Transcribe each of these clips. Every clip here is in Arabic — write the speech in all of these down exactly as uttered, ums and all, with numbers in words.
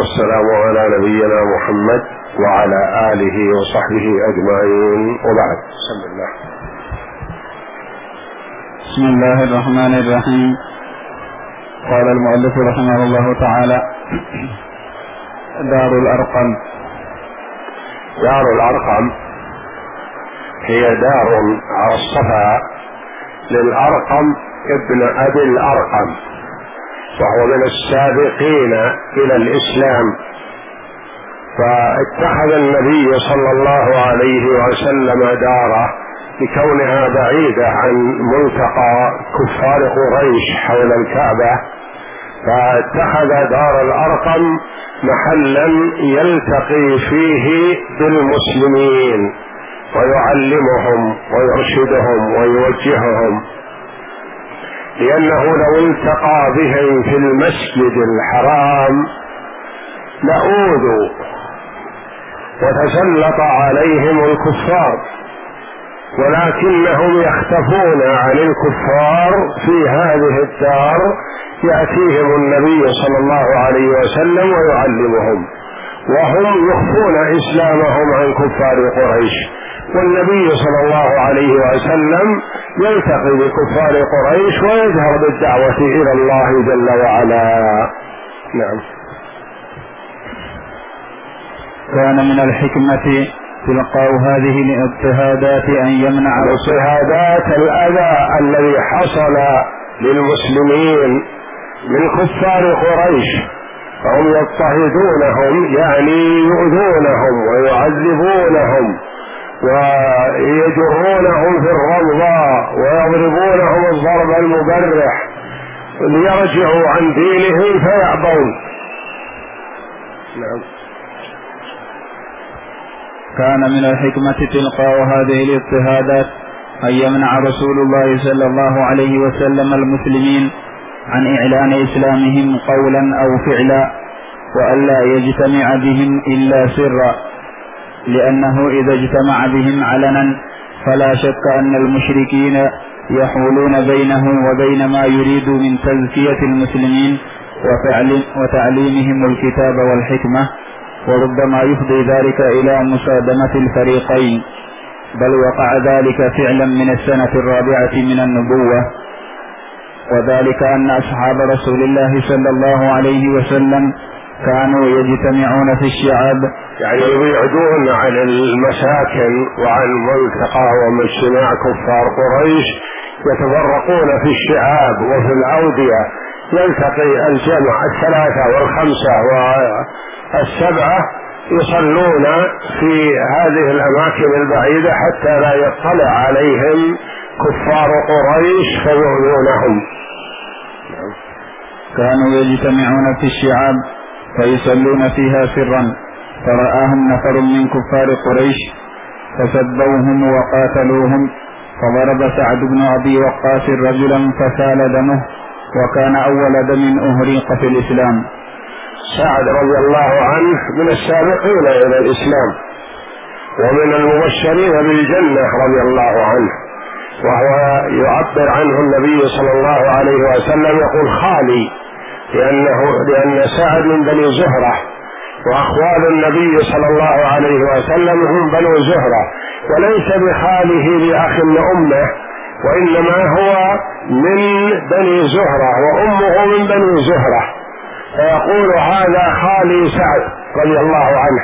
والسلام على نبينا محمد وعلى آله وصحبه أجمعين، وبعد. بسم الله. بسم الله الرحمن الرحيم. قال المؤلف رحمه الله تعالى: دار الأرقم. دار الأرقم هي دار على الصفا للأرقم ابن أبي الأرقم، وهو من السابقين إلى الإسلام، فاتخذ النبي صلى الله عليه وسلم داره لكونها بعيدة عن ملتقى كفار قريش حول الكعبة، فاتخذ دار الأرقم محلا يلتقي فيه بالمسلمين ويعلمهم ويرشدهم ويوجههم، لأنه لو التقى بهم في المسجد الحرام لأوذوا وتسلط عليهم الكفار، ولكنهم يختفون عن الكفار في هذه الدار، يأتيهم النبي صلى الله عليه وسلم ويعلمهم، وهم يخفون إسلامهم عن كفار قريش، والنبي صلى الله عليه وسلم يلتقي بكفار قريش ويجهر بالدعوة إلى الله جل وعلا. نعم. كان من الحكمة تلقاء هذه الاضطهادات أن يمنع الاضطهادات الأذى الذي حصل للمسلمين من كفار قريش، فهم يضطهدونهم يعني يؤذونهم ويعذبونهم ويجرونهم في الرمضاء ويضربونهم الضرب المبرح ليرجعوا عن دينهم فيأبون. نعم. كان من الحكمة تلقاء هذه الاضطهادات أن يمنع رسول الله صلى الله عليه وسلم المسلمين عن إعلان إسلامهم قولا أو فعلا، وألا يجتمع بهم إلا سرا، لأنه إذا اجتمع بهم علنا فلا شك أن المشركين يحولون بينه وبين ما يريد من تزكية المسلمين وتعليمهم الكتاب والحكمة، وربما يفضي ذلك إلى مصادمة الفريقين، بل وقع ذلك فعلا من السنة الرابعة من النبوة، وذلك أن أصحاب رسول الله صلى الله عليه وسلم كانوا يجتمعون في الشعاب، يعني يبعدون عن المساكن وعن ملتقى ومجتمع كفار قريش، يتفرقون في الشعاب وفي الأودية، يلتقي الجمع الثلاثة والخمسة والسبعة يصلون في هذه الأماكن البعيدة حتى لا يطلع عليهم كفار قريش فيؤذونهم. كانوا يجتمعون في الشعاب فيصلون فيها سرا، فرآهم نفر من كفار قريش فسبوهم وقاتلوهم، فضرب سعد بن أبي وقاص رجلا فسال دمه، وكان أول دم أهريق في الإسلام. سعد رضي الله عنه من السابقين إلى الإسلام ومن المبشرين بالجنة رضي الله عنه، وهو يعبر عنه النبي صلى الله عليه وسلم يقول خالي، لأنه لأن سعد من بني زهرة، وأخوال النبي صلى الله عليه وسلم هم بنو زهرة، وليس بخاله لأخ لأمه، وإنما هو من بني زهرة وأمه من بني زهرة، فيقول هذا خالي سعد رضي الله عنه.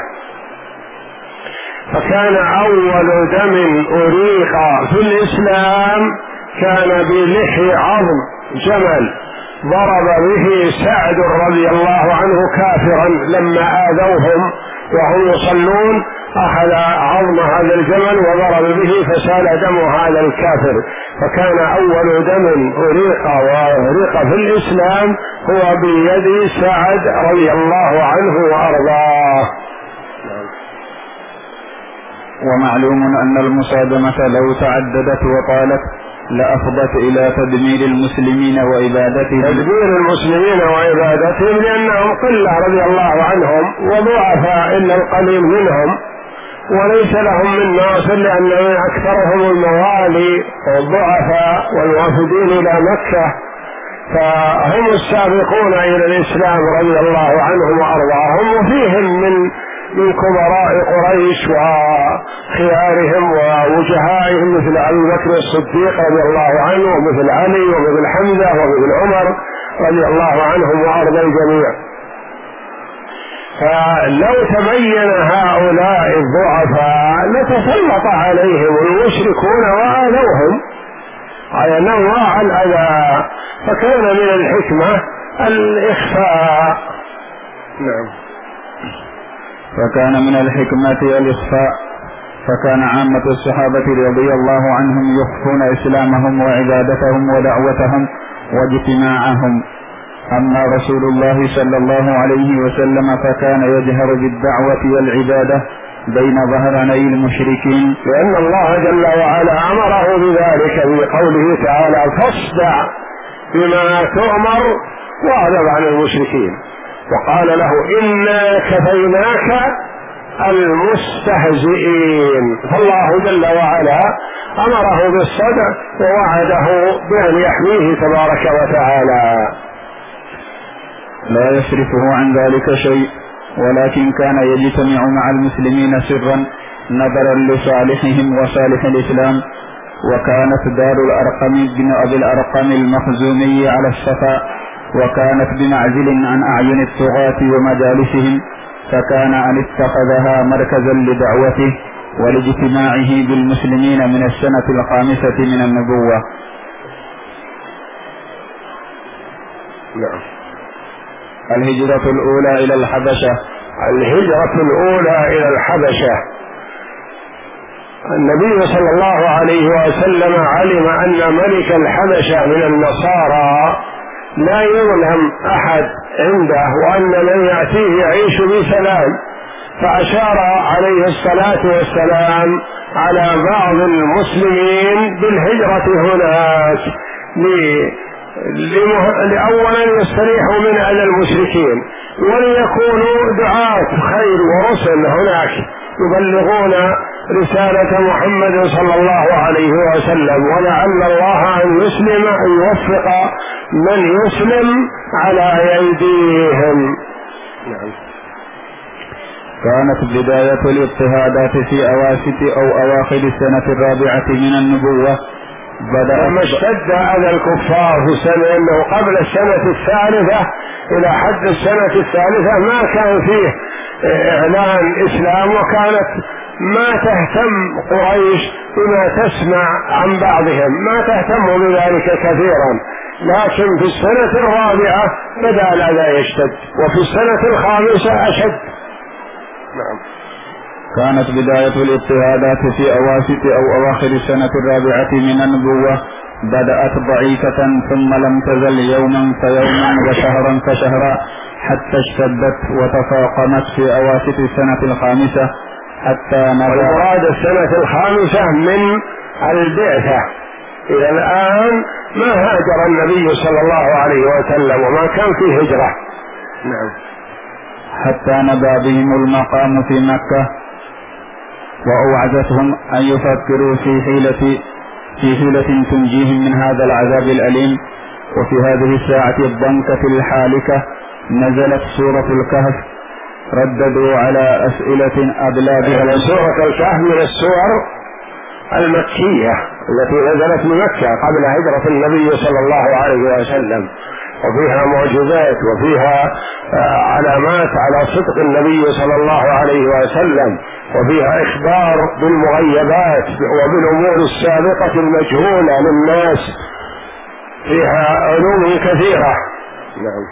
فكان أول دم أريق في الإسلام كان بلحي عظم جمل ضرب به سعد رضي الله عنه كافرا لما آذوهم وهم يصلون، أخذ عظم هذا الجمل وضرب به فسال دم هذا الكافر، فكان أول دم أريق وأهريق في الإسلام هو بيد سعد رضي الله عنه وأرضاه. ومعلوم أن المصادمة لو تعددت وطالت لأفضت إلى تدمير المسلمين وعبادتهم تدمير المسلمين وعبادتهم لأنهم قلة رضي الله عنهم وضعفاء إلا القليل منهم، وليس لهم من ناصر لأن أكثرهم الموالي والضعفاء والوافدين إلى مكة، فهم السابقون إلى الإسلام رضي الله عنهم وأرضاهم، وفيهم من من كبراء قريش وخيارهم ووجهائهم مثل أبي بكر الصديق رضي الله عنه ومثل علي ومثل حمزة ومثل عمر رضي الله عنهم وأرضى الجميع. فلو تبين هؤلاء الضعفاء لتسلط عليهم المشركون وآذوهم على نوع الأذى، فكان من الحكمة الإخفاء. نعم. فكان من الحكمة الإخفاء، فكان عامة الصحابة رضي الله عنهم يخفون إسلامهم وعبادتهم ودعوتهم واجتماعهم. أما رسول الله صلى الله عليه وسلم فكان يجهر بالدعوة والعبادة بين ظهراني المشركين، لأن الله جل وعلا أمره بذلك بقوله تعالى: فاصدع بما تؤمر واعرض عن المشركين، وقال له: إنا كفيناك المستهزئين. فالله جل وعلا أمره بالصدع ووعده بأن يحميه تبارك وتعالى. لا يصرفه عن ذلك شيء، ولكن كان يجتمع مع المسلمين سرا نظرا لصالحهم وصالح الإسلام. وكانت دار الأرقم بن أبي الأرقم المخزومي على الصفا، وكانت بمعزل عن أعين الطغاة ومجالسهم، فكان أن اتخذها مركزا لدعوته ولاجتماعه بالمسلمين من السنة الخامسة من النبوة. نعم. الهجرة الأولى إلى الحبشة. الهجرة الأولى إلى الحبشة، النبي صلى الله عليه وسلم علم أن ملك الحبشة من النصارى لا يظلم أحد عنده، وأن من يأتيه يعيش بسلام، فأشار عليه الصلاة والسلام على بعض المسلمين بالهجرة هناك لأولا يستريحوا من أذى المشركين، وليكونوا دعاة خير ورسل هناك يبلغون رسالة محمد صلى الله عليه وسلم، ولعل الله أن يسلم أن يوفق من يسلم على أيديهم. نعم. كانت بداية الاضطهادات في أواسط أو أواخر السنة الرابعة من النبوة. لما اشتد أذى الكفار في السنة، أنه قبل السنة الثالثة إلى حد السنة الثالثة ما كان فيه إعلان إسلام، وكانت ما تهتم قريش بما تسمع عن بعضهم، ما تهتم بذلك كثيرا. لكن في السنة الرابعة بدأ الأذى يشتد، وفي السنة الخامسة أشد. نعم. كانت بداية الاضطهادات في أواسط أو أواخر السنة الرابعة من النبوة، بدأت ضعيفة ثم لم تزل يوما فيوما وشهرا فشهرا، حتى اشتدت وتفاقمت في أواسط السنة الخامسة حتى نبأ. والمراد السنة الخامسة من البعثة إلى الآن ما هاجر النبي صلى الله عليه وسلم، وما كان فيه هجرة. نعم. حتى نبأ بهم المقام في مكة، وأوعدتهم أن يفكروا في حيلة في حيلة تنجيهم من هذا العذاب الأليم. وفي هذه الساعة الضنكة الحالكة نزلت سورة الكهف، رددوا على أسئلة أبلى بها. سورة الكهف من السور المكية التي نزلت من مكة قبل هجرة النبي صلى الله عليه وسلم، وفيها معجزات وفيها علامات على صدق النبي صلى الله عليه وسلم، وفيها إخبار بالمغيبات وبالأمور السابقة المجهولة للناس، فيها علوم كثيرة. نعم.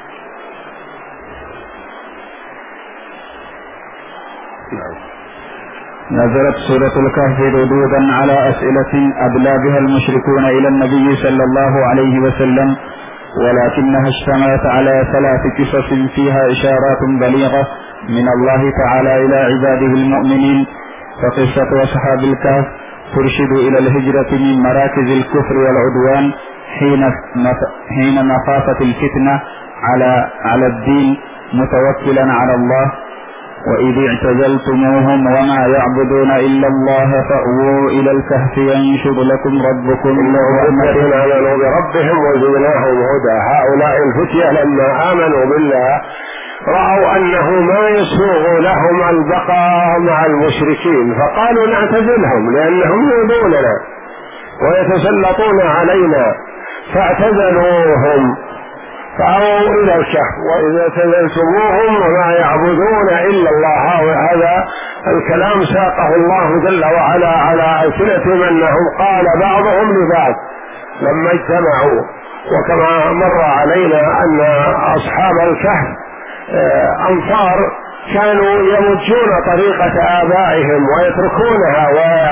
نعم. نزلت سورة الكهف ردودا على أسئلة أبلى بها المشركون إلى النبي صلى الله عليه وسلم، ولكنها اشتملت على ثلاث قصص فيها إشارات بليغة من الله تعالى إلى عباده المؤمنين. فقصة أصحاب الكهف ترشد إلى الهجرة من مراكز الكفر والعدوان حين حين مخافة الفتنة على على الدين متوكلا على الله. وإذ اعتزلتموهم وما يعبدون إلا الله فأووا إلى الكهف ينشر لكم ربكم إنه رحمة آمنوا بربهم وزدناهم هدى. هؤلاء الفتية لما آمنوا بالله رأوا أنه ما يسوغ لهم البقاء مع المشركين فقالوا نعتزلهم لأنهم يؤذوننا ويتسلطون علينا، فاعتزلوهم فأووا إلى الكهف. وإذا اعتزلتموهم وما يعبدون إلا الله، وهذا الكلام ساقه الله جل وعلا على ألسنتهم أنهم قال بعضهم لبعض لما اجتمعوا. وكما مر علينا أن أصحاب الكهف أنصار كانوا يمجون طريقة آبائهم ويتركونها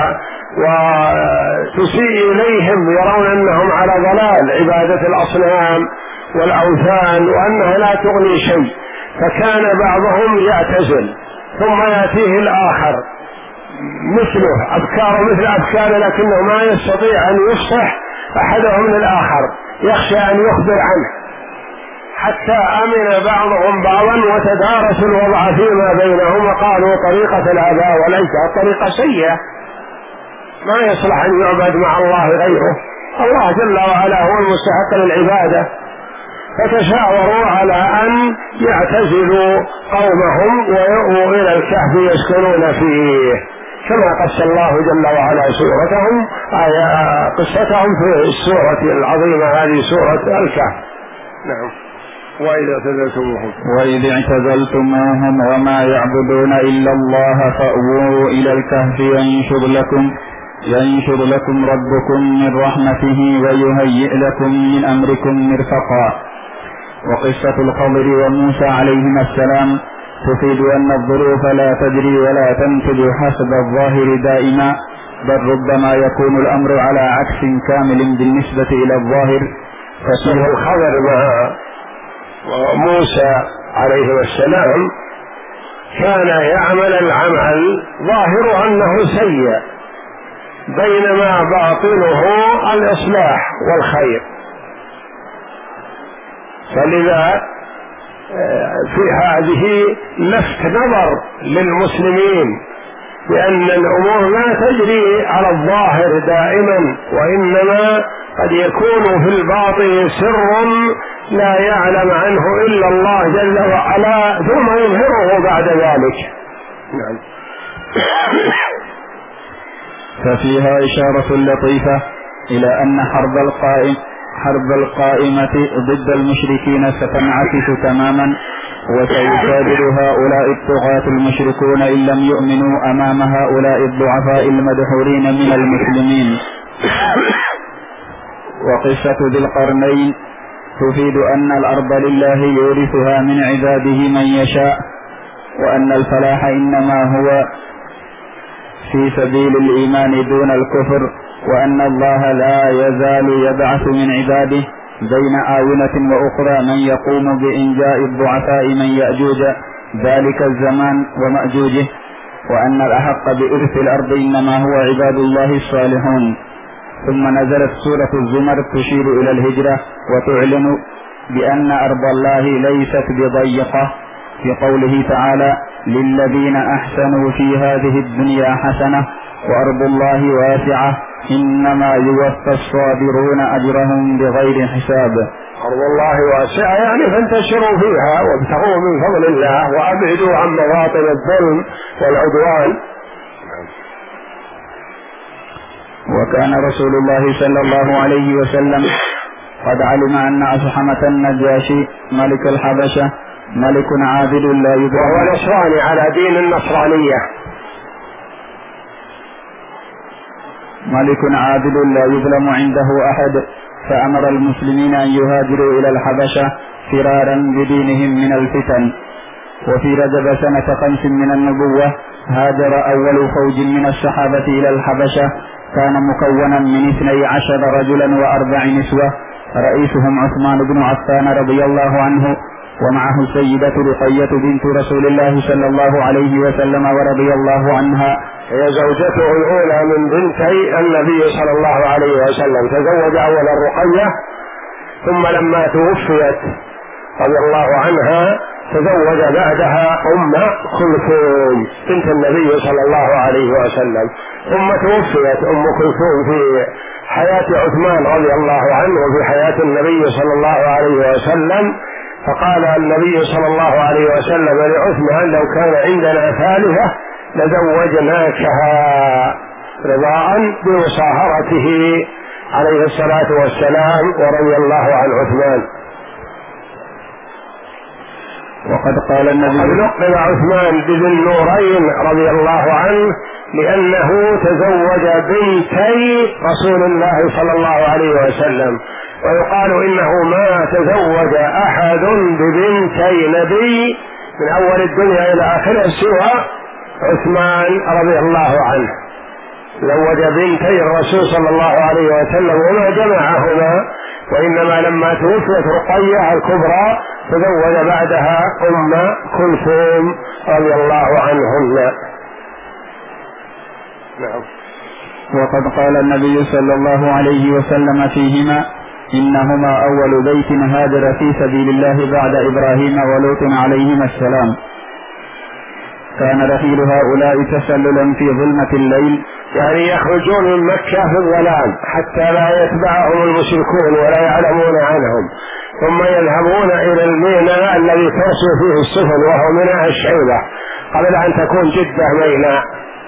وتسيء إليهم، يرون أنهم على ضلال عبادة الأصنام والأوثان وأنها لا تغني شيء، فكان بعضهم يعتزل ثم يأتيه الآخر مثله أفكار مثل أفكار لكنه ما يستطيع أن يفصح أحدهم للآخر، يخشى أن يخبر عنه، حتى أمن بعضهم بعضا وتدارسوا الوضع فيما بينهم وقالوا طريقة الآباء والأجداد طريقة سيئة ما يصلح أن يعبد مع الله غيره، الله جل وعلا هو المستحق للعبادة. فتشاوروا على أن يعتزلوا قومهم ويؤووا إلى الكهف يسكنون فيه، كما قص الله جل وعلا سورتهم آية قصتهم في السورة العظيمة هذه سورة الكهف. نعم. وإذ اعتزلتموهم وإذ اعتزلتموهم وما يعبدون إلا الله فأووا إلى الكهف ينشر لكم ينشر لكم ربكم من رحمته ويهيئ لكم من أمركم مرفقا. وقصة الخضر وموسى عليهما السلام تفيد أن الظروف لا تجري ولا تنتج حسب الظاهر دائما، بل ربما يكون الأمر على عكس كامل بالنسبة إلى الظاهر. قصة الخضر مع موسى عليه السلام كان يعمل العمل ظاهر أنه سيء بينما باطنه الإصلاح والخير، فلذا في هذه لفت نظر للمسلمين بأن الأمور لا تجري على الظاهر دائما، وإنما قد يكون في الباطن سر لا يعلم عنه إلا الله جل وعلا ثم يظهره بعد ذلك. نعم. ففيها إشارة لطيفة إلى أن حرب القائم حرب القائمة ضد المشركين ستنعكس تماما، وسيجادل هؤلاء الطغاة المشركون إن لم يؤمنوا أمام هؤلاء الضعفاء المدحورين من المسلمين. وقصة ذي القرنين تفيد أن الأرض لله يورثها من عباده من يشاء، وأن الفلاح إنما هو في سبيل الإيمان دون الكفر، وأن الله لا يزال يبعث من عباده بين آونة وأخرى من يقوم بإنجاء الضعفاء من يأجوج ذلك الزمان ومأجوجه، وأن الأحق بإرث الأرض إنما هو عباد الله الصالحون. ثم نزلت سورة الزمر تشير إلى الهجرة وتعلن بأن أرض الله ليست بضيقة في قوله تعالى للذين أحسنوا في هذه الدنيا حسنة وأرض الله واسعة إنما يوفى الصابرون أجرهم بغير حساب. أرض الله واسعة يعني فانتشروا فيها وابتغوا من فضل الله وأبعدوا عن مواطن الظلم والعدوان. وكان رسول الله صلى الله عليه وسلم قد علم أن أصحمة النجاشي ملك الحبشة ملك عادل لا يظلم، وهو نصراني على دين النصرانية، ملك عادل لا يظلم عنده أحد، فأمر المسلمين أن يهاجروا إلى الحبشة فرارا بدينهم من الفتن. وفي رجب سنة خمس من النبوة هاجر أول فوج من الصحابة إلى الحبشة، كان مكونا من اثني عشر رجلا وأربع نسوة، رئيسهم عثمان بن عفان رضي الله عنه، ومعه السيدة رقية بنت رسول الله صلى الله عليه وسلم ورضي الله عنها، هي زوجته الأولى من بنتي النبي صلى الله عليه وسلم. تزوج أولا رقية، ثم لما توفيت رضي الله عنها تزوج بعدها أم كلثوم بنت النبي صلى الله عليه وسلم، ثم توفيت أم كلثوم في حياة عثمان رضي الله عنه وفي حياة النبي صلى الله عليه وسلم فقال النبي صلى الله عليه وسلم لعثمان لو كان عندنا ثالثة لزوجناكها رضاء بمصاهرته عليه الصلاة والسلام ورضي الله عن عثمان. وقد قال النبي لقب عثمان بذي النورين رضي الله عنه لأنه تزوج بنتي رسول الله صلى الله عليه وسلم، ويقال إنه ما تزوج أحد ببنتي نبي من أول الدنيا إلى آخرها سوى عثمان رضي الله عنه، تزوج بنتي الرسول صلى الله عليه وسلم وما جمعهما، وإنما لما توفيت رقية الكبرى تزوج بعدها أم كلثوم رضي الله عنهن. نعم. وقد قال النبي صلى الله عليه وسلم فيهما إنهما أول بيت هاجر في سبيل الله بعد إبراهيم ولوط عليهما السلام. كان رحيل هؤلاء تسللا في ظلمة الليل، يعني يخرجون من مكة في الظلام حتى لا يتبعهم المشركون ولا يعلمون عنهم، ثم يذهبون إلى الميناء الذي ترسل فيه السفن وهو ميناء الشعيبة قبل أن تكون جدة ميناء،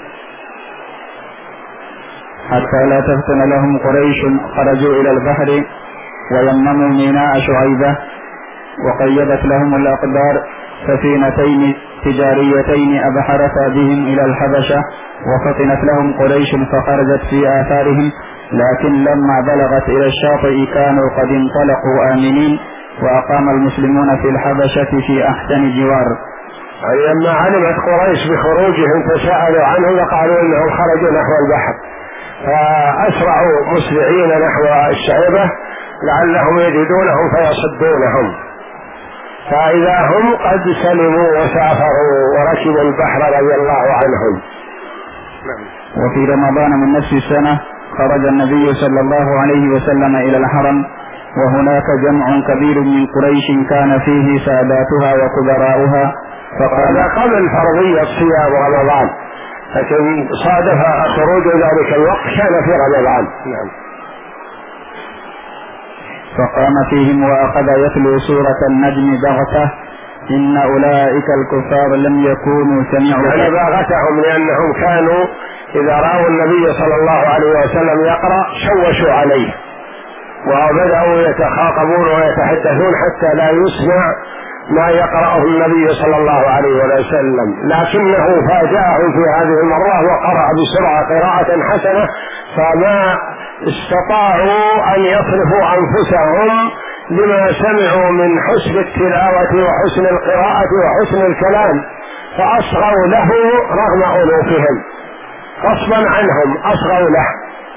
حتى لا تفتن لهم قريش. خرجوا إلى البحر ويمموا ميناء شعيبة، وقيدت لهم الأقدار سفينتين تجاريتين أبحرتا بهم إلى الحبشة، وفطنت لهم قريش فخرجت في آثارهم، لكن لما بلغت إلى الشاطئ كانوا قد انطلقوا آمنين، وأقام المسلمون في الحبشة في أحسن جوار. يعني لما علمت قريش بخروجهم تساءلوا عنه وقالوا إنهم خرجوا نحو البحر، فأسرعوا مسرعين نحو الشعيبة لعلهم يجدونهم فيصدونهم، فإذا هم قد سلموا وسافروا وركبوا البحر رضي الله عنهم. وفي رمضان من نفس السنة خرج النبي صلى الله عليه وسلم إلى الحرم، وهناك جمع كبير من قريش كان فيه ساداتها وكبراؤها، فقال قبل فرضية صيام رمضان، لكن صادف خروج ذلك الوقت كان في رمضان. نعم. فقام فيهم وأخذ يتلو سورة النجم بغتة إن أولئك الكفار لم يكونوا سمعوا، يعني بغتهم لأنهم كانوا إذا رأوا النبي صلى الله عليه وسلم يقرأ شوشوا عليه وبدأوا يتخاطبون ويتحدثون حتى لا يسمع ما يقرأه النبي صلى الله عليه وسلم، لكنه فاجأهم في هذه المرة وقرأ بسرعة قراءة حسنة، فما استطاعوا أن يصرفوا أنفسهم لما سمعوا من حسن التلاوة وحسن القراءة وحسن الكلام، فأصغوا له رغم أنوفهم، غصبا عنهم أصغوا له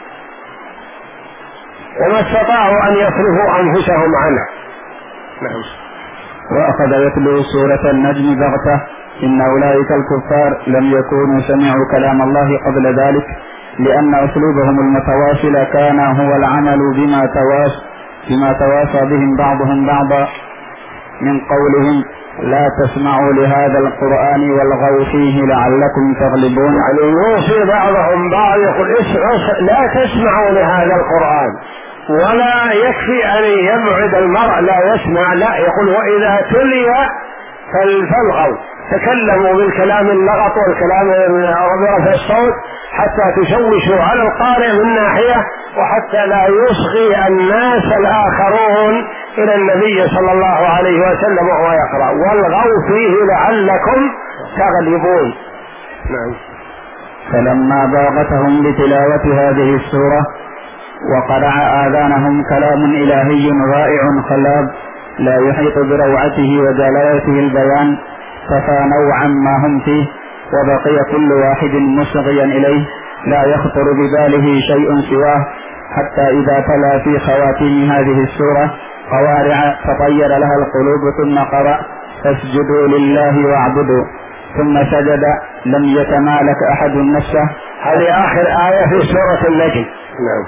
وما استطاعوا أن يصرفوا أنفسهم عنه. نعم. وأخذ يتلو سورة النجم بغتة إن أولئك الكفار لم يكونوا سمعوا كلام الله قبل ذلك، لأن أسلوبهم المتواصل كان هو العمل بما تواصى بما تواصى بهم بعضهم بعضا من قولهم لا تسمعوا لهذا القرآن والغوا فيه لعلكم تغلبون. يعني يوصي بعضهم بعض يقول لا تسمعوا لهذا القرآن، ولا يكفي أن يبعد المرء لا يسمع، لا يقول وإذا تلي فالغوا، تكلموا بالكلام اللغط والكلام برفع الصوت حتى تشوشوا على القارئ من ناحية، وحتى لا يصغي الناس الآخرون إلى النبي صلى الله عليه وسلم وهو يقرأ، والغوا فيه لعلكم تغلبون. نعم. فلما باغتهم بتلاوة هذه السورة وقرع آذانهم كلام إلهي رائع خلاب لا يحيط بروعته وجلالته البيان، ففانوا عما هم فيه، وبقي كل واحد مصغيا إليه لا يخطر بباله شيء سواه، حتى إذا تلا في خواتيم هذه السورة قوارع تطير لها القلوب ثم قرأ فاسجدوا لله واعبدوا، ثم سجد لم يتمالك أحد نفسه. هذه آخر آية في سورة النجم. نعم.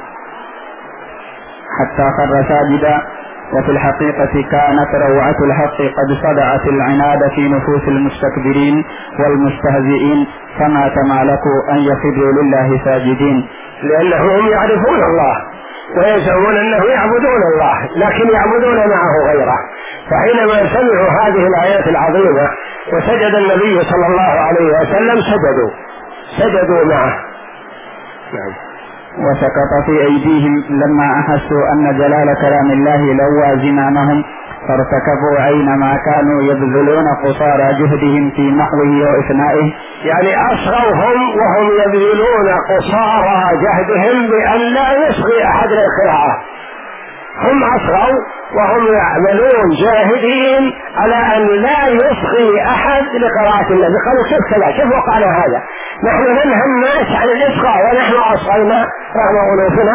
حتى خر ساجدا. وفي الحقيقة كانت روعة الحق قد صدعت العناد في نفوس المستكبرين والمستهزئين، فما تمالكوا أن يخروا لله ساجدين، لأنهم يعرفون الله ويزعمون أنه يعبدون الله، لكن يعبدون معه غيره، فحينما سمعوا هذه الآيات العظيمة وسجد النبي صلى الله عليه وسلم سجدوا سجدوا معه. نعم. وسقط في أيديهم لما أحسوا أن جلال كلام الله لوى زمامهم فارتكبوا أينما كانوا يبذلون قصارى جهدهم في محوه وإثنائه. يعني أصغوهم وهم يبذلون قصارى جهدهم بأن لا يصغي أحد للقراءة، هم أصغوا وهم يعملون جاهدين على أن لا يصغي أحد لقراءة النبي. قالوا كيف كذا، كيف وقعنا هذا؟ نحن ننهى الناس عن الإصغاء ونحن أصغينا رغم أنوفنا.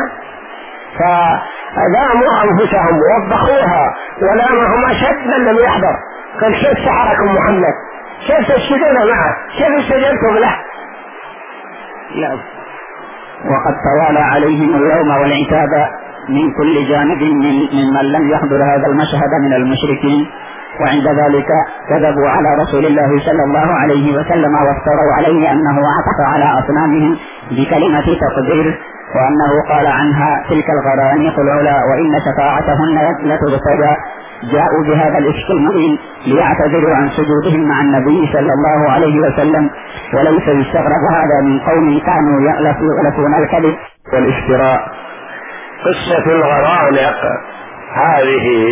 فلاموا أنفسهم ووبخوها ولامهم أشد من لم يحضر. قال كيف سحركم محمد؟ كيف تسجدون معه؟ كيف استجبتم له؟ لا. وقد توالى عليهم اللوم والعتاب من كل جانب ممن لم يحضر هذا المشهد من المشركين، وعند ذلك كذبوا على رسول الله صلى الله عليه وسلم وافتروا عليه أنه عطف على أصنامهم بكلمة تقدير، وأنه قال عنها تلك الغرانيق العلا وإن شفاعتهن لترتجى. جاءوا بهذا الإفك المبين ليعتذروا عن سجودهم مع النبي صلى الله عليه وسلم، وليس يستغرب هذا من قوم كانوا يألفون الكذب والافتراء. قصة الغرانق هذه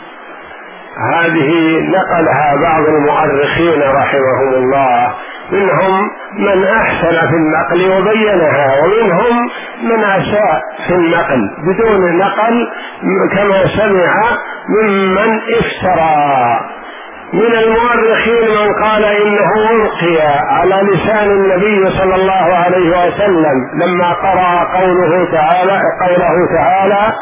هذه نقلها بعض المؤرخين رحمهم الله، منهم من أحسن في النقل وبينها، ومنهم من أساء في النقل بدون نقل كما سمع ممن افترى. من المؤرخين من قال إنه ألقي على لسان النبي صلى الله عليه وسلم لما قرأ قوله تعالى قوله تعالى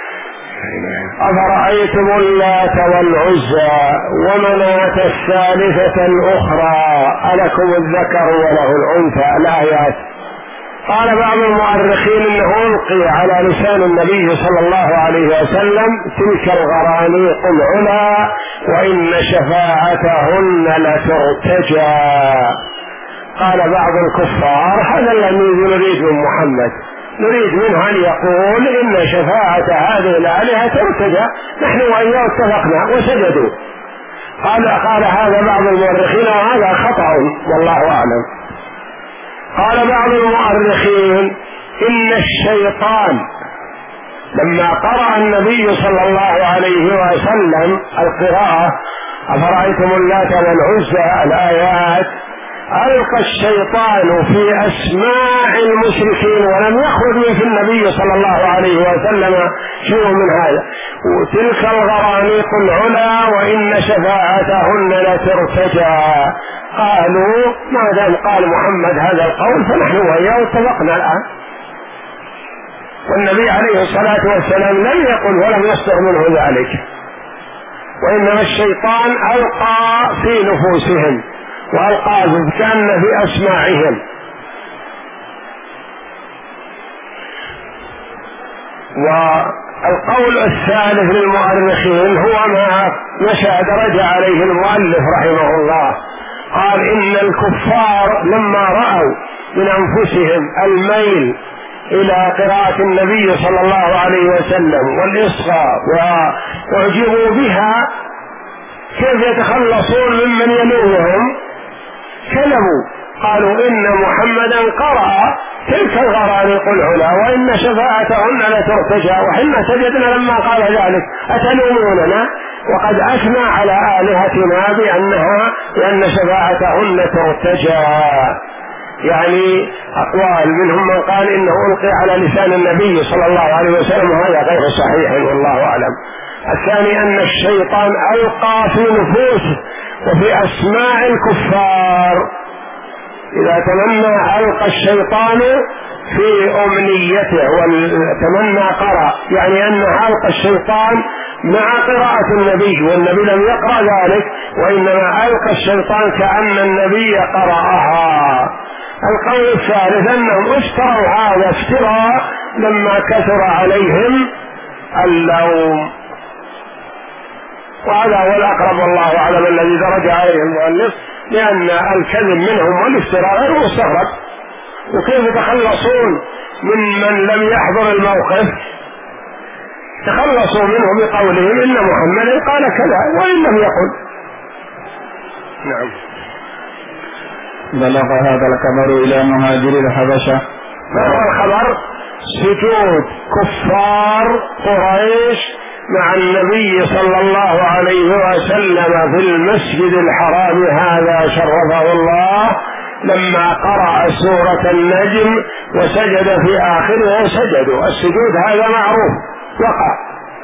أفرأيتم اللات والعزى ومناة الثالثة الأخرى ألكم الذكر وله الأنثى الآيات. قال بعض المؤرخين إنه ألقي على لسان النبي صلى الله عليه وسلم تلك الغرانيق العلا وإن شفاعتهن لترتجى. قال بعض الكفار هذا الذي نريد من محمد، نريد منه أن يقول إن شفاعة هذه الآلهة ترتجى، نحن وإياه اتفقنا وسجدوا. قال قال هذا بعض المؤرخين وهذا خطأ والله أعلم. قال بعض المؤرخين إن الشيطان لما قرأ النبي صلى الله عليه وسلم القراءة أفرأيتم اللات والعزى الآيات ألقى الشيطان في أسماع المشركين ولم يخرج في النبي صلى الله عليه وسلم شيء من هذا، وتلك الغرانيق العلا وإن شفاعتهن لترتجى. قالوا ما دام قال محمد هذا القول فنحن وإياه اتفقنا الآن. والنبي عليه الصلاة والسلام لم يقل ولم يصدر منه ذلك، وإنما الشيطان ألقى في نفوسهم وألقى كأن في أسماعهم. والقول الثالث للمؤرخين هو ما مشى درج عليه المؤلف رحمه الله، قال إن الكفار لما رأوا من أنفسهم الميل إلى قراءة النبي صلى الله عليه وسلم والإصغاء وأعجبوا بها كيف يتخلصون ممن يلوهم؟ كذبوا، قالوا إن محمدا قرأ تلك الغرانيق العلا وإن شفاعتهن لترتجى، وحنا سجدنا لما قال ذلك أتلوموننا وقد أثنى على آلهتنا بأنها بأن شفاعتهن ترتجى. يعني أقوال منهم من قال إنه ألقي على لسان النبي صلى الله عليه وسلم وهذا غير صحيح والله أعلم. الثاني أن الشيطان ألقى في نفوس وفي أسماع الكفار، إذا تمنى ألقى الشيطان في أمنيته وتمنى قرأ، يعني أن ألقى الشيطان مع قراءة النبي والنبي لم يقرأ ذلك، وإنما ألقى الشيطان كأن النبي قرأها. القول الثالث أنهم اشتروا هذا افتراء لما كثر عليهم اللوم، وهذا هو الأقرب والله أعلم الذي درج عليه المؤلف، لأن الكذب منهم والافتراء غير مستغرب. وكيف يتخلصون من من لم يحضر الموقف؟ تخلصوا منه بقولهم إن محمدا قال كذا وإن لم يقل. نعم. بلغ هذا الخبر إلى مهاجر الحبشة. ما هو الخبر؟ سجود كفار قريش مع النبي صلى الله عليه وسلم في المسجد الحرام هذا شرفه الله لما قرأ سورة النجم وسجد في آخرها سجدوا. السجود هذا معروف وقع،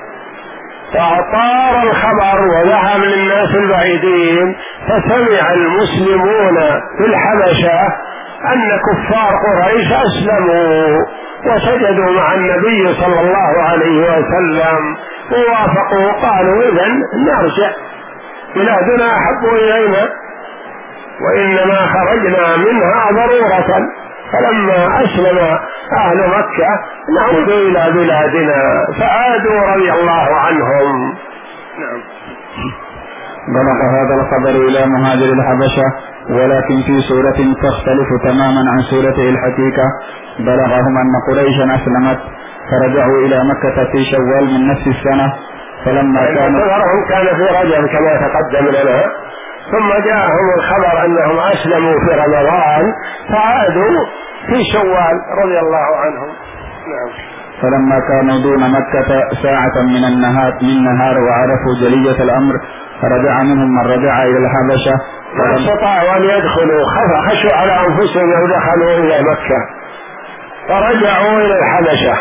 فأطار الخبر وذهب للناس البعيدين، فسمع المسلمون في الحبشة أن كفار قريش أسلموا وسجدوا مع النبي صلى الله عليه وسلم ووافقوا. قالوا إذن نرجع، بلادنا أحب إلينا وإنما خرجنا منها ضرورة، فلما أسلم أهل مكة نعود إلى بلادنا فعادوا رضي الله عنهم. نعم. بلغ هذا الخبر إلى مهاجر الحبشة ولكن في سورة تختلف تماما عن سورته الحقيقة. بلغهم أن قريشا أسلمت فرجعوا إلى مكة في شوال من نفس السنة، فلما كان كان في رجب كما تقدم لنا، ثم جاءهم الخبر أنهم أسلموا في رمضان فعادوا في شوال رضي الله عنهم. نعم. فلما كانوا دون مكة ساعة من النهار من نهار وعرفوا جلية الأمر فرجع منهم من رجع إلى الحبشة ما استطاعوا أن يدخلوا، خشوا على أنفسهم لو دخلوا إلى مكة فرجعوا إلى الحبشة.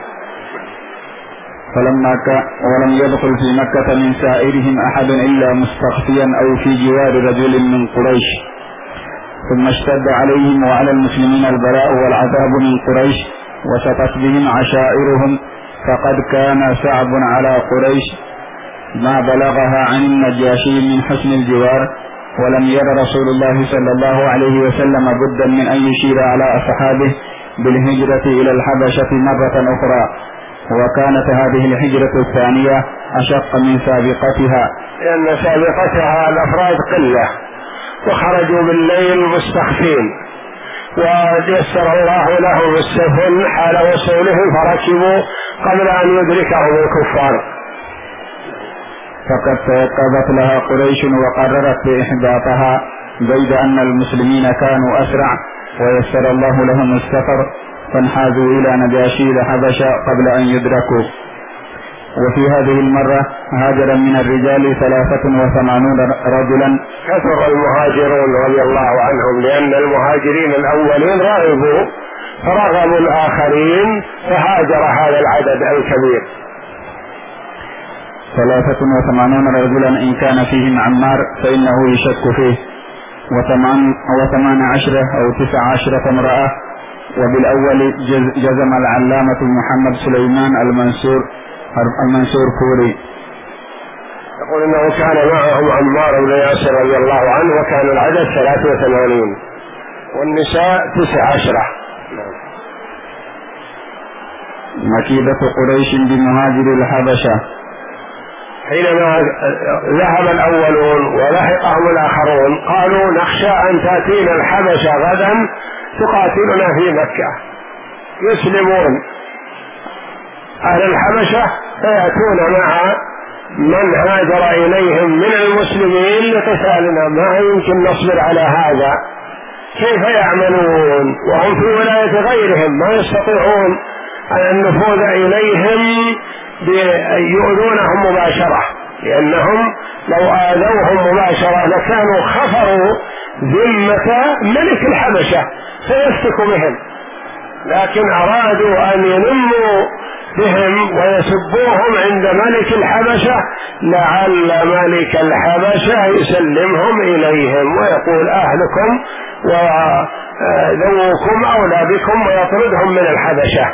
فلما كان ولم يدخل في مكة من سائرهم أحد إلا مستخفيا أو في جوار رجل من قريش. ثم اشتد عليهم وعلى المسلمين البلاء والعذاب من قريش وسقط بهم عشائرهم، فقد كان صعب على قريش ما بلغها عن النجاشي من حسن الجوار، ولم ير رسول الله صلى الله عليه وسلم بدا من أن يشير على أصحابه بالهجرة إلى الحبشة مرة أخرى، وكانت هذه الهجرة الثانية أشق من سابقتها، لأن سابقتها الأفراد قلة وخرجوا بالليل مستخفين، ويسر الله لهم السفن حال وصولهم فركبوا قبل أن يدركهم الكفار. فقد تيقظت لها قريش وقررت بإحباطها، بيد أن المسلمين كانوا أسرع ويسر الله لهم السفر، فانحازوا إلى نجاشي الحبشة قبل أن يدركوا. وفي هذه المرة هاجر من الرجال ثلاثة وثمانون رجلا. كثر المهاجرون رضي الله عنهم، لأن المهاجرين الأولين رغبوا فرغبوا الآخرين فهاجر هذا العدد الكبير. ثلاثة وثمانون رجلا إن كان فيهم عمار فإنه يشك فيه، وثمان وثمان عشرة أو تسع عشرة امرأة. وبالأول جزم العلامة محمد سليمان المنصور المنصور فوري، يقول إنه كان معهم عمار بن ياسر رضي الله عنه، وكان العدد ثلاثة وثمانين والنساء تسع عشرة. مكيدة قريش بمهاجر الحبشة. حينما ذهب الأولون ولحقهم الآخرون قالوا نخشى أن تأتينا الحبشة غدا تقاتلنا في مكة، يسلمون أهل الحبشة فيأتون مع من هاجر إليهم من المسلمين لقتالنا، ما يمكن نصبر على هذا، كيف يعملون وهم في ولاية غيرهم ما يستطيعون النفوذ إليهم يؤذونهم مباشرة، لأنهم لو آذوهم مباشرة لكانوا خفروا ذمة ملك الحبشة فيفتك بهم، لكن أرادوا أن ينموا بهم ويسبوهم عند ملك الحبشة لعل ملك الحبشة يسلمهم إليهم ويقول أهلكم وذووكم أولى بكم ويطردهم من الحبشة.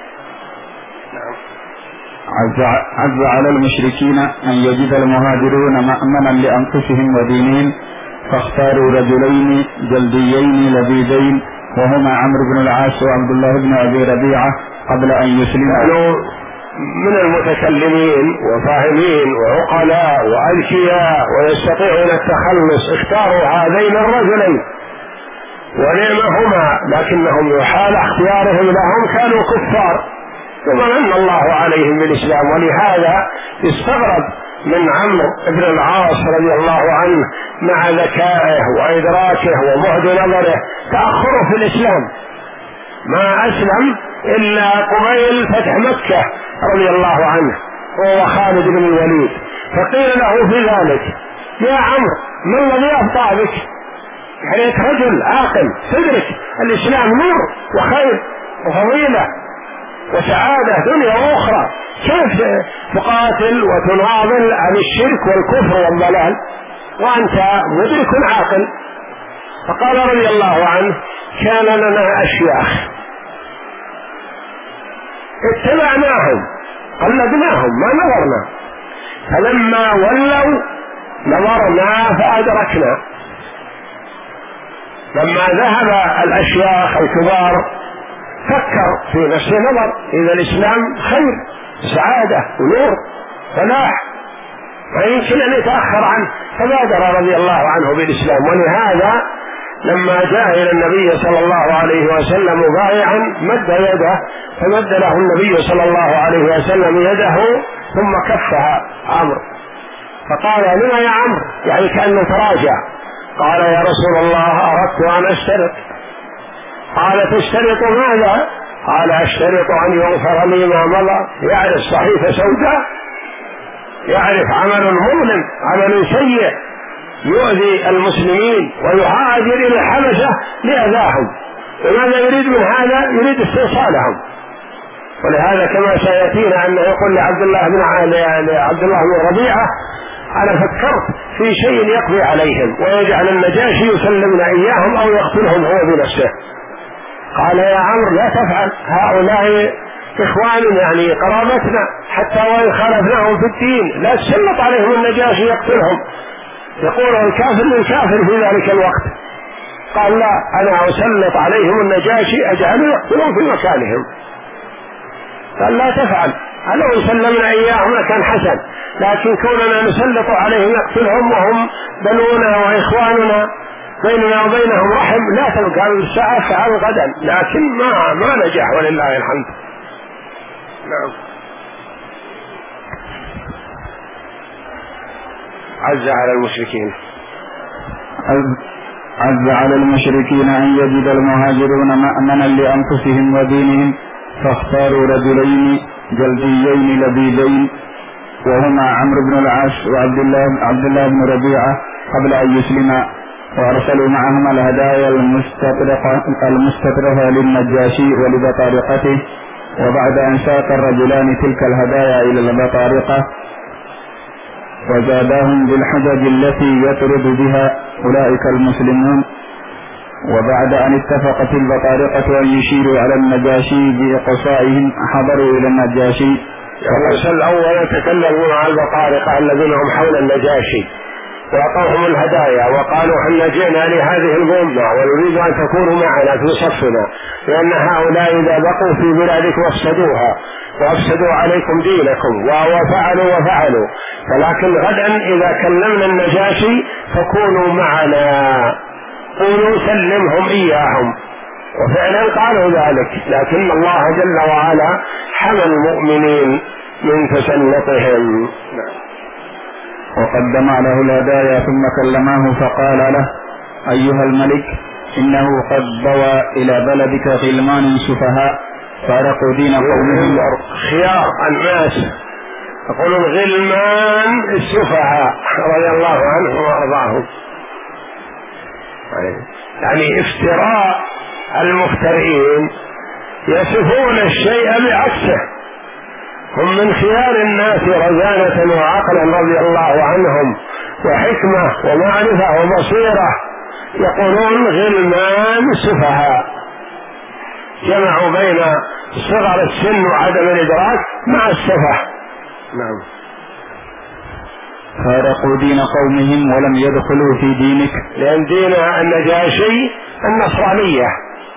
عز على المشركين أن يجد المهاجرون مأمنا لأنفسهم ودينهم، فاختاروا رجلين جلديين لذيذين وهما عمرو بن العاص وعبد الله بن أبي ربيعة قبل أن يسلموا. كانوا من المتكلمين وفاهمين وعقلاء وأذكياء ويستطيعون التخلص، اختاروا هذين الرجلين ونعمهما، لكنهم يحال اختيارهم لهم كانوا كفار ثم من الله عليهم بالإسلام. ولهذا يستغرب من عمرو بن العاص رضي الله عنه مع ذكائه وإدراكه وبعد نظره تأخره في الإسلام، ما أسلم إلا قبيل فتح مكة رضي الله عنه وهو خالد بن الوليد. فقيل له في ذلك: يا عمرو ما الذي أبطأ بك؟ يعني رجل عاقل تدرك الإسلام نور وخير وفضيلة وسعادة دنيا وأخرى، كيف تقاتل وتناضل عن الشرك والكفر والضلال وأنت مدرك عاقل؟ فقال رضي الله عنه: كان لنا أشياخ اتبعناهم قلدناهم ما نظرنا، فلما ولوا نظرنا فأدركنا. لما ذهب الأشياخ الكبار فكر في نفسه نظر إذا الإسلام خير سعادة ونور فلاح ما يمكن أن يتأخر عنه، فبادر رضي الله عنه بالإسلام. ولهذا لما جاء إلى النبي صلى الله عليه وسلم بايعا مد يده، فمد له النبي صلى الله عليه وسلم يده ثم كفها عمرو، فقال: لما يا عمرو؟ يعني كأنه تراجع. قال: يا رسول الله أردت أن أشترط. قال: تشترط ماذا؟ قال: أشترط أن يغفر لي ما مضى. يعرف صحيفة سوداء، يعرف عمل مظلم عمل سيء يؤذي المسلمين ويهاجر إلى الحبشة لأذاهم، وماذا يريد من هذا؟ يريد استئصالهم. ولهذا كما سيأتينا أنه يقول لعبد الله بن لعبد الله بن ربيعة: أنا فكرت في شيء يقضي عليهم ويجعل النجاشي يسلمنا إياهم أو يقتلهم هو بنفسه. قال: يا عمرو لا تفعل، هؤلاء إخوان يعني قرابتنا، حتى وإن خالفناهم في الدين لا تسلط عليهم النجاشي يقتلهم، يقول الكافر للكافر في ذلك الوقت. قال: لا، أنا أسلط عليهم النجاشي أجعله يقتلهم في مكانهم. قال: لا تفعل، لو سلمنا إياهم لكان حسن، لكن كوننا نسلط عليهم يقتلهم وهم بنونا وإخواننا بيننا وبينهم رحم لا تبقى الساعة فعل غدا، لكن ما ما نجح ولله الحمد. نعم. عز على المشركين عز على المشركين أن يجد المهاجرون مأمنا لأنفسهم ودينهم، فاختاروا رجلين جلديين لبيبين وهما عمرو بن العاص وعبد الله عبد الله بن ربيعة قبل أن يسلما، وأرسلوا معهما الهدايا المستطرقة المستطرفة للنجاشي ولبطارقته. وبعد أن ساق الرجلان تلك الهدايا إلى البطارقة وزادهم بالحجج التي يطرد بها أولئك المسلمون، وبعد أن اتفقت البطارقة أن يشيروا على النجاشي بإقصائهم حضروا إلى النجاشي. الرسل الأول يتكلمون عن البطارقة الذين هم حول النجاشي وأعطوهم الهدايا وقالوا: إن جئنا لهذه المهمة ونريد أن تكونوا معنا في صفنا، لأن هؤلاء إذا بقوا في بلادكم أفسدوها وأفسدوا عليكم دينكم وفعلوا وفعلوا، فلكن غدا إذا كلمنا النجاشي فكونوا معنا، قولوا سلمهم إياهم. وفعلا قالوا ذلك، لكن الله جل وعلا حمى المؤمنين من تسلطهم. وقدم له الهدايا ثم كلمه فقال له: أيها الملك، إنه قد ضوى إلى بلدك غلمان سفهاء فارقوا دين قومهم. خيار الناس يقول الغلمان السفهاء رضي الله عنهم وأرضاهم، يعني افتراء المفترين يصفون الشيء بعكسه. هم من خيار الناس رزانة وعقلا رضي الله عنهم وحكمة ومعرفة وبصيرة، يقولون غلمان سفهاء، جمعوا بين صغر السن وعدم الإدراك مع السفه. نعم. فارقوا دين قومهم ولم يدخلوا في دينك، لأن دين النجاشي النصرانية.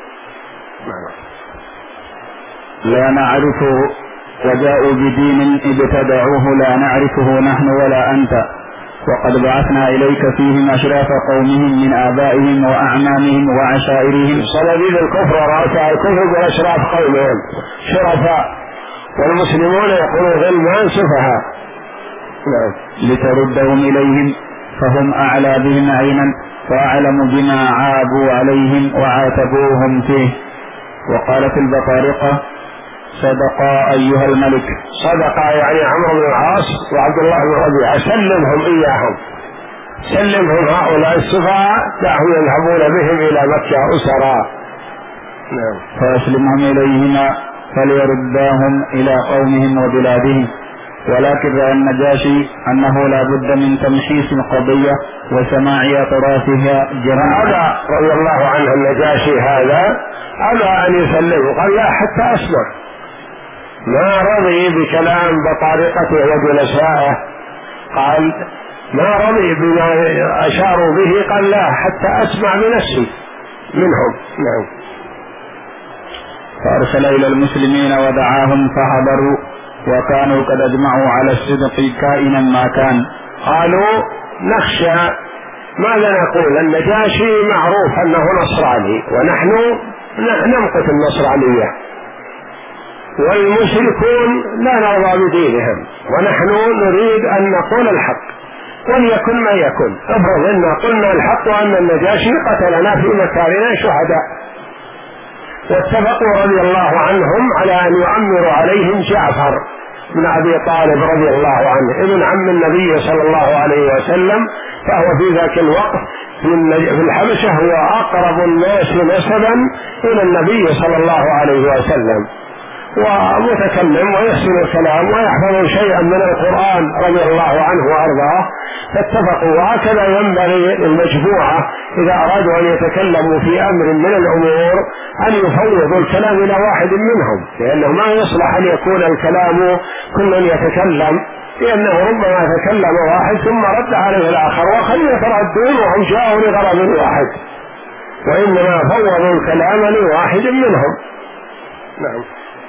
لا نعرفه، وجاءوا بدين ابتدعوه لا نعرفه نحن ولا أنت، وقد بعثنا إليك فيهم أشراف قومهم من آبائهم وأعمامهم وعشائرهم. صناديد الكفر ورؤساء الكفر وأشراف قومهم شرفاء والمسلمون يقولون غلمان سفهاء. نعم. لتردهم إليهم فهم أعلى بهم عينا وأعلم بما عابوا عليهم وعاتبوهم فيه. وقالت البطارقة صدقا أيها الملك. صدقا يعني عمرو بن العاص وعبد الله بن ربيعة، سلمهم إياهم، سلمهم هؤلاء السفهاء، دعهم يذهبون بهم إلى مكة أسرا. نعم. فأسلمهم إليهما فليرداهم إلى قومهم وبلادهم. ولكن رأى النجاشي أنه لا بد من تمحيص القضية وسماع أطرافها جميعا. أبى رضي الله عنه النجاشي هذا أبى أن يسلمه، قال لا حتى أسمع، ما رضي بكلام بطارقته وجلسائه، قال ما رضي بما أشاروا به، قال لا حتى أسمع بنفسي منهم. نعم. فأرسل إلى المسلمين ودعاهم فحضروا وكانوا قد أجمعوا على الصدق كائنا ما كان. قالوا نخشى ماذا نقول، النجاشي معروف أنه نصراني ونحن نمقت النصرانية، والمشركون لا نرضى بدينهم، ونحن نريد أن نقول الحق وليكن ما يكن. افرض أن قلنا الحق وأن النجاشي قتلنا في مكاننا شهداء. واتفقوا رضي الله عنهم على أن يؤمروا عليهم جعفر بن أبي طالب رضي الله عنه ابن عم النبي صلى الله عليه وسلم، فهو في ذاك الوقت في الحبشة هو أقرب الناس نسبا إلى النبي صلى الله عليه وسلم، ومتكلم ويحسن الكلام ويحفظ شيئا من القرآن رضي الله عنه وأرضاه. فاتفقوا، وهكذا ينبغي للمجموعة إذا أرادوا أن يتكلموا في أمر من الأمور أن يفوضوا الكلام إلى واحد منهم، لأنه ما يصلح أن يكون الكلام كل يتكلم، لأنه ربما تكلم واحد ثم رد عليه الآخر وخلي يتردون وهم جاءوا لغرض واحد، وإنما فوضوا الكلام لواحد منهم. نعم.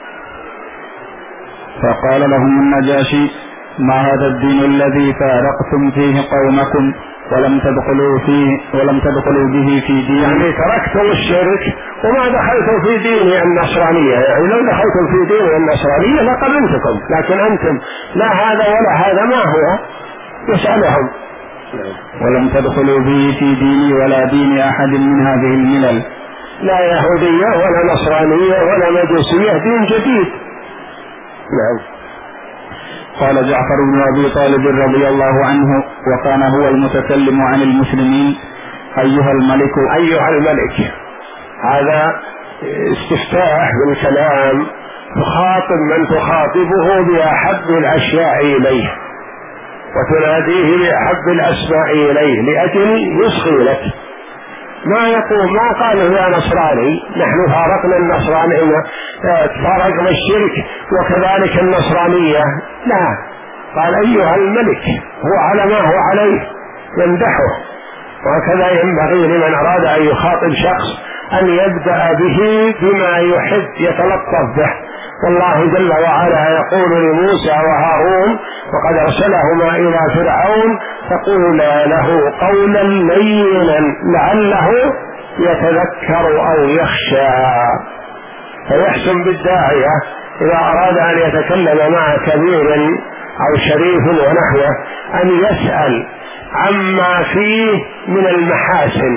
فقال لهم النجاشي ما هذا الدين الذي فارقتم فيه قومكم ولم تدخلوا فيه ولم تدخلوا به في دين، يعني تركتم الشرك وما دخلتم في دين النصرانية، يعني لو دخلتم في دين النصرانية لقبلتكم، لكن أنتم لا هذا ولا هذا، ما هو يسألهم. ولم تدخلوا به في ديني ولا دين أحد من هذه الملل، لا يهودية ولا نصرانية ولا مجوسية، دين جديد. نعم. قال جعفر بن أبي طالب رضي الله عنه وكان هو المتكلم عن المسلمين أيها الملك. أيها الملك هذا استفتاح بالكلام، تخاطب من تخاطبه بأحب الأشياء إليه وتناديه بأحب الأسماء إليه لأجل يصغي لك. ما يقول ما قالوا يا نصراني، نحن فارقنا النصرانية، فارقنا الشرك وكذلك النصرانية، لا، قال أيها الملك، هو على ما هو عليه يمدحه. وهكذا ينبغي لمن أراد أن يخاطب شخص أن يبدأ به بما يحب يتلطف به. والله جل وعلا يقول لموسى وهارون وقد أرسلهما إلى فرعون فقولا له قولا لينا لعله يتذكر أو يخشى. فيحسن بالداعية إذا أراد أن يتكلم مع كبير أو شريف ونحوه أن يسأل عما فيه من المحاسن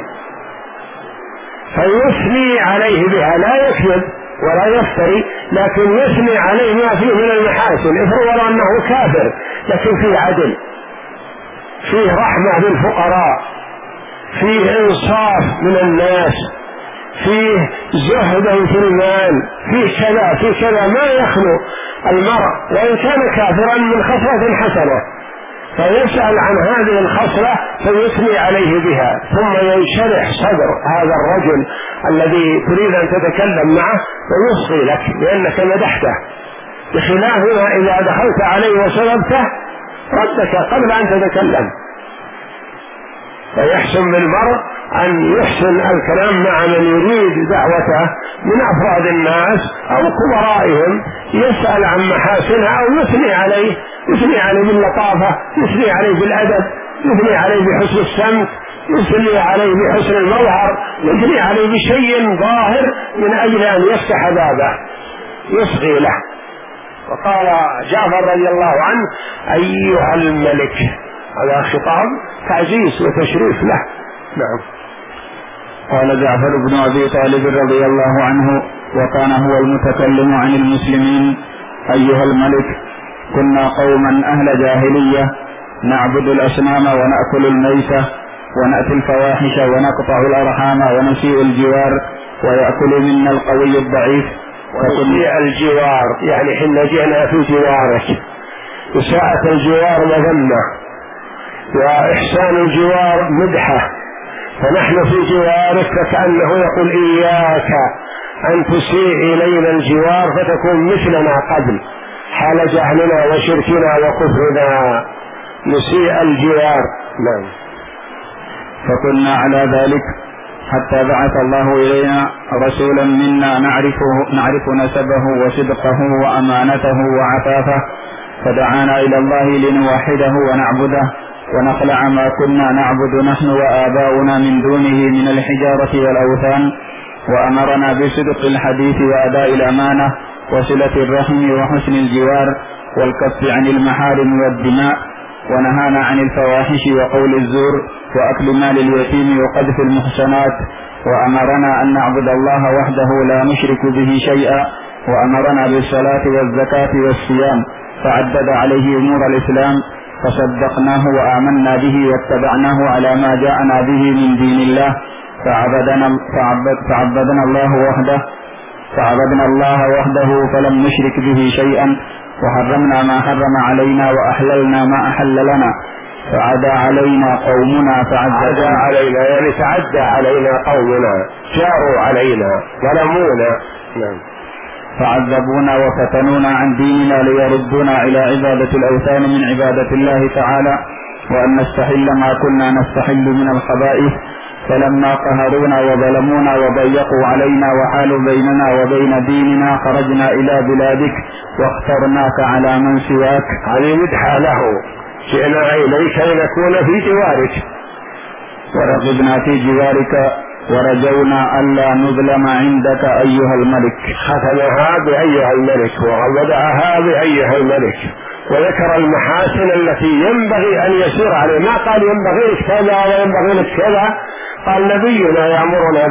فيثني عليه بها، لا يكذب ولا يفتري، لكن يثني عليه ما فيه من المحاسن. افرض أنه كافر لكن فيه عدل، فيه رحمة بالفقراء، فيه إنصاف من الناس، فيه زهد في المال، فيه كذا فيه كذا، ما يخلو المرء وإن كان كافرا من خصلة حسنة، فيسأل عن هذه الخصلة فيثني عليه بها، ثم ينشرح صدر هذا الرجل الذي تريد أن تتكلم معه ويصغي لك لأنك مدحته، بخلاف ما إذا دخلت عليه وسببته ردك قبل أن تتكلم. فيحسن بالمرء أن يحسن الكلام مع من يريد دعوته من أفراد الناس أو كبرائهم، يسأل عن محاسنه أو يثني عليه، يثني عليه باللطافة، يثني عليه بالأدب، يثني عليه بحسن السمت، يثني عليه بحسن المظهر، يثني عليه بشيء ظاهر من أجل أن يفتح بابه، يصغي له. وقال جعفر رضي الله عنه أيها الملك، هذا خطاب تعزيز وتشريف له. نعم. قال جعفر بن أبي طالب رضي الله عنه وكان هو المتكلم عن المسلمين: أيها الملك، كنا قوما أهل جاهلية نعبد الأصنام ونأكل الميتة ونأتي الفواحش ونقطع الأرحام ونسيء الجوار ويأكل منا القوي الضعيف. ونسيء الجوار يعني حين جئنا في جوارك، إساءة الجوار مذمة وإحسان الجوار مدحة، فنحن في جوارك فكأنه يقول إياك أن تسيء إلينا الجوار فتكون مثلنا قبل حال جهلنا وشركنا وكفرنا، نسيء الجوار. نعم. فكنا على ذلك حتى بعث الله إلينا رسولا منا نعرفه نعرف نسبه وصدقه وأمانته وعفافه، فدعانا إلى الله لنوحده ونعبده ونخلع ما كنا نعبد نحن وآباؤنا من دونه من الحجارة والأوثان، وأمرنا بصدق الحديث وأداء الأمانة وصلة الرحم وحسن الجوار والكف عن المحارم والدماء، ونهانا عن الفواحش وقول الزور وأكل مال اليتيم وقذف المحسنات، وأمرنا أن نعبد الله وحده لا نشرك به شيئا، وأمرنا بالصلاة والزكاة والصيام، فعدد عليه أمور الإسلام فصدقناه وآمنا به واتبعناه على ما جاءنا به من دين الله، فعبدنا, فعبد فعبدنا الله وحده فعبدنا الله وحده فلم نشرك به شيئا، وحرمنا ما حرم علينا وأحللنا ما أحل لنا، فعدى علينا قومنا فعدى علينا يعني تعدى علينا قومنا، جاروا علينا ظلمونا. نعم. فعذبونا وفتنونا عن ديننا ليردونا إلى عبادة الأوثان من عبادة الله تعالى، وأن نستحل ما كنا نستحل من الخبائث، فلما قهرونا وظلمونا وضيقوا علينا وحالوا بيننا وبين ديننا خرجنا إلى بلادك واخترناك على من سواك. هذه مدحة له، جئنا إليك لنكون في جوارك ورغبنا في جوارك ورجونا ألا نظلم عندك أيها الملك. ختمها بأيها الملك وبدأها بأيها الملك، وذكر المحاسن التي ينبغي أن يسير عليه، ما قال ينبغي لك كذا وينبغي لك كذا، قال نبينا يأمرنا